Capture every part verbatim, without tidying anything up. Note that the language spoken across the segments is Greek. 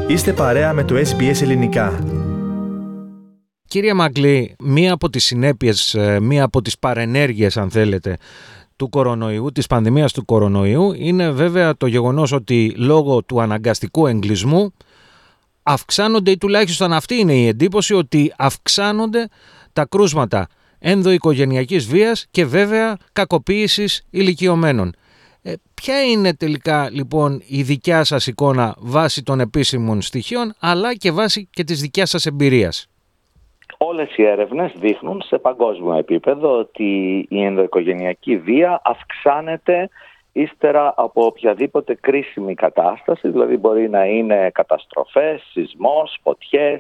Είστε παρέα με το ες μπι ες Ελληνικά. Κύριε Μαγκλή, μία από τις συνέπειες, μία από τις παρενέργειες, αν θέλετε, του κορονοϊού, της πανδημίας του κορονοϊού, είναι βέβαια το γεγονός ότι λόγω του αναγκαστικού εγκλισμού αυξάνονται, ή τουλάχιστον αυτή είναι η εντύπωση, ότι αυξάνονται τα κρούσματα ενδοοικογενειακής βίας και βέβαια κακοποίησης ηλικιωμένων. Ε, ποια είναι τελικά λοιπόν η δικιά σας εικόνα βάσει των επίσημων στοιχείων, αλλά και βάσει και της δικιάς σας εμπειρίας? Όλες οι έρευνες δείχνουν σε παγκόσμιο επίπεδο ότι η ενδοοικογενειακή βία αυξάνεται ύστερα από οποιαδήποτε κρίσιμη κατάσταση, δηλαδή μπορεί να είναι καταστροφές, σεισμός, φωτιές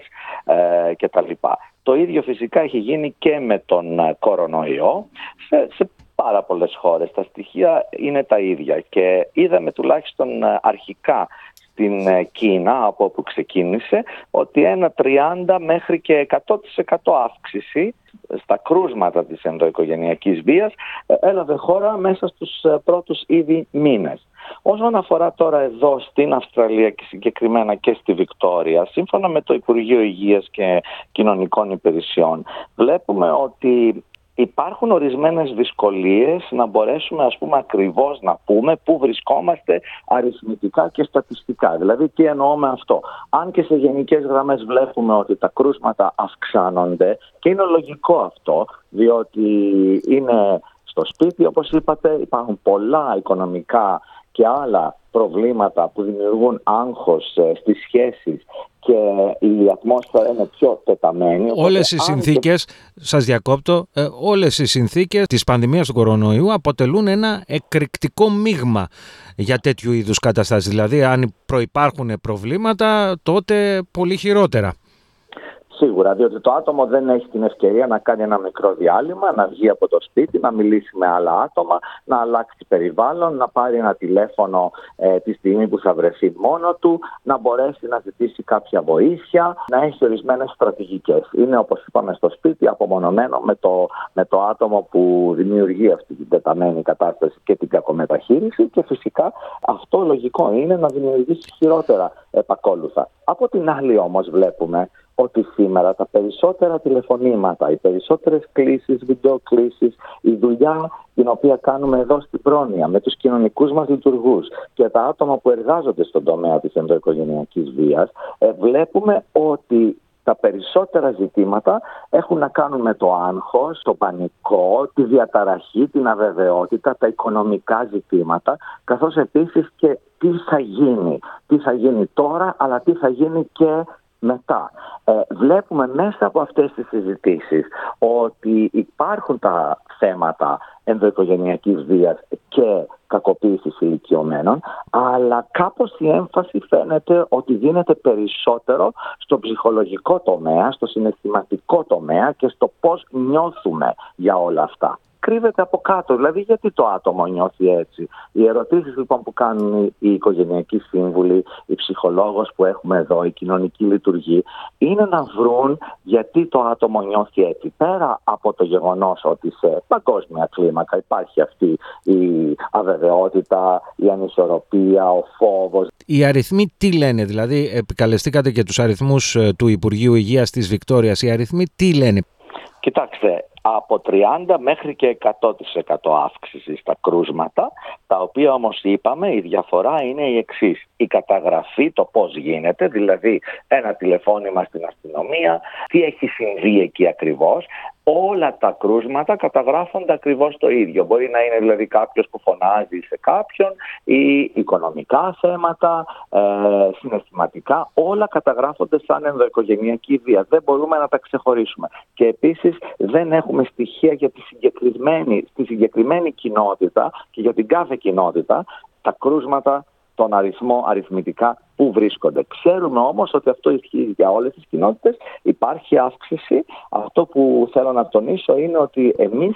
ε, κτλ. Το ίδιο φυσικά έχει γίνει και με τον κορονοϊό σε, σε πάρα πολλές χώρες. Τα στοιχεία είναι τα ίδια και είδαμε τουλάχιστον αρχικά στην Κίνα, από όπου ξεκίνησε, ότι ένα τριάντα μέχρι και εκατό τοις εκατό αύξηση στα κρούσματα της ενδοοικογενειακής βίας έλαβε χώρα μέσα στους πρώτους ήδη μήνες. Όσον αφορά τώρα εδώ στην Αυστραλία και συγκεκριμένα και στη Βικτόρια, σύμφωνα με το Υπουργείο Υγείας και Κοινωνικών Υπηρεσιών, βλέπουμε ότι υπάρχουν ορισμένες δυσκολίες να μπορέσουμε, ας πούμε, ακριβώς να πούμε πού βρισκόμαστε αριθμητικά και στατιστικά. Δηλαδή, τι εννοώ με αυτό? Αν και σε γενικές γραμμές βλέπουμε ότι τα κρούσματα αυξάνονται, και είναι λογικό αυτό, διότι είναι στο σπίτι, όπως είπατε, υπάρχουν πολλά οικονομικά και άλλα προβλήματα που δημιουργούν άγχος στις σχέσεις και η ατμόσφαιρα είναι πιο τεταμένη. Όλες οι συνθήκες, και... σας διακόπτω, ε, όλες οι συνθήκες της πανδημίας του κορονοϊού αποτελούν ένα εκρηκτικό μείγμα για τέτοιου είδους καταστάσεις. Δηλαδή, αν προϋπάρχουν προβλήματα, τότε πολύ χειρότερα. Σίγουρα, διότι το άτομο δεν έχει την ευκαιρία να κάνει ένα μικρό διάλειμμα, να βγει από το σπίτι, να μιλήσει με άλλα άτομα, να αλλάξει περιβάλλον, να πάρει ένα τηλέφωνο ε, τη στιγμή που θα βρεθεί μόνο του, να μπορέσει να ζητήσει κάποια βοήθεια, να έχει ορισμένες στρατηγικές. Είναι, όπως είπαμε, στο σπίτι, απομονωμένο με το, με το άτομο που δημιουργεί αυτή την τεταμένη κατάσταση και την κακομεταχείριση, και φυσικά αυτό λογικό είναι να δημιουργήσει χειρότερα επακόλουθα. Από την άλλη όμως βλέπουμε ότι σήμερα τα περισσότερα τηλεφωνήματα, οι περισσότερες κλήσεις, βιντεοκλήσεις, η δουλειά την οποία κάνουμε εδώ στην πρόνοια με τους κοινωνικούς μας λειτουργούς και τα άτομα που εργάζονται στον τομέα της ενδοοικογενειακής βίας, ε, βλέπουμε ότι τα περισσότερα ζητήματα έχουν να κάνουν με το άγχος, το πανικό, τη διαταραχή, την αβεβαιότητα, τα οικονομικά ζητήματα, καθώς επίσης και τι θα γίνει. Τι θα γίνει τώρα, αλλά τι θα γίνει και μετά. Ε, βλέπουμε μέσα από αυτές τις συζητήσεις ότι υπάρχουν τα θέματα ενδοοικογενειακής βίας και κακοποίησης ηλικιωμένων, αλλά κάπως η έμφαση φαίνεται ότι δίνεται περισσότερο στο ψυχολογικό τομέα, στο συναισθηματικό τομέα και στο πώς νιώθουμε για όλα αυτά. Κρύβεται από κάτω, δηλαδή γιατί το άτομο νιώθει έτσι. Οι ερωτήσεις λοιπόν που κάνουν οι οικογενειακοί σύμβουλοι, οι ψυχολόγος που έχουμε εδώ, οι κοινωνικοί λειτουργοί, είναι να βρουν γιατί το άτομο νιώθει έτσι. Πέρα από το γεγονός ότι σε παγκόσμια κλίμακα υπάρχει αυτή η αβεβαιότητα, η ανισορροπία, ο φόβος. Οι αριθμοί τι λένε? Δηλαδή επικαλεστήκατε και τους αριθμούς του Υπουργείου Υγείας της Βικτόριας. Οι αριθμοί τι λένε? Κοιτάξτε, από τριάντα μέχρι και εκατό τοις εκατό αύξηση στα κρούσματα, τα οποία όμως είπαμε η διαφορά είναι η εξής. Η καταγραφή, το πώς γίνεται, δηλαδή ένα τηλεφώνημα στην αστυνομία, τι έχει συμβεί εκεί ακριβώς, όλα τα κρούσματα καταγράφονται ακριβώς το ίδιο. Μπορεί να είναι δηλαδή κάποιος που φωνάζει σε κάποιον ή οικονομικά θέματα, ε, συναισθηματικά, όλα καταγράφονται σαν ενδοοικογενειακή βία. Δεν μπορούμε να τα ξεχωρίσουμε. Και επίσης δεν έχουμε στοιχεία για τη συγκεκριμένη, στη συγκεκριμένη κοινότητα και για την κάθε κοινότητα τα κρούσματα, τον αριθμό αριθμητικά που βρίσκονται. Ξέρουμε όμως ότι αυτό ισχύει για όλες τις κοινότητες. Υπάρχει αύξηση. Αυτό που θέλω να τονίσω είναι ότι εμείς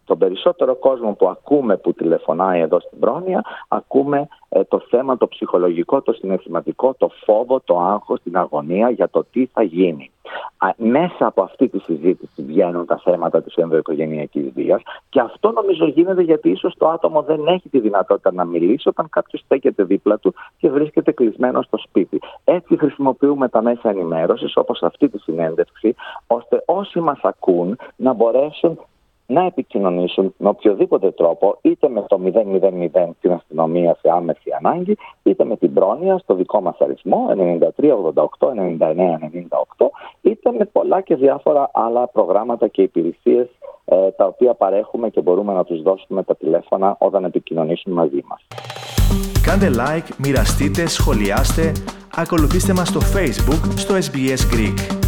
τον περισσότερο κόσμο που ακούμε που τηλεφωνάει εδώ στην πρόνοια, ακούμε ε, το θέμα το ψυχολογικό, το συναισθηματικό, το φόβο, το άγχος, την αγωνία για το τι θα γίνει. Α, μέσα από αυτή τη συζήτηση βγαίνουν τα θέματα της ενδοοικογενειακής βίας και αυτό νομίζω γίνεται γιατί ίσως το άτομο δεν έχει τη δυνατότητα να μιλήσει όταν κάποιος στέκεται δίπλα του και βρίσκεται κλεισμένο στο σπίτι. Έτσι χρησιμοποιούμε τα μέσα ενημέρωσης όπως αυτή τη συνέντευξη, ώστε όσοι μας ακούν να μπορέσουν να επικοινωνήσουν με οποιοδήποτε τρόπο, είτε με το μηδέν μηδέν μηδέν στην αστυνομία σε άμεση ανάγκη, είτε με την πρόνοια στο δικό μας αριθμό εννιά τρία ογδόντα οκτώ ενενήντα εννέα ενενήντα οκτώ, είτε με πολλά και διάφορα άλλα προγράμματα και υπηρεσίες ε, τα οποία παρέχουμε και μπορούμε να τους δώσουμε τα τηλέφωνα όταν επικοινωνήσουν μαζί μας. Κάντε like, μοιραστείτε, σχολιάστε, ακολουθήστε μας στο Facebook, στο ες μπι ες Greek.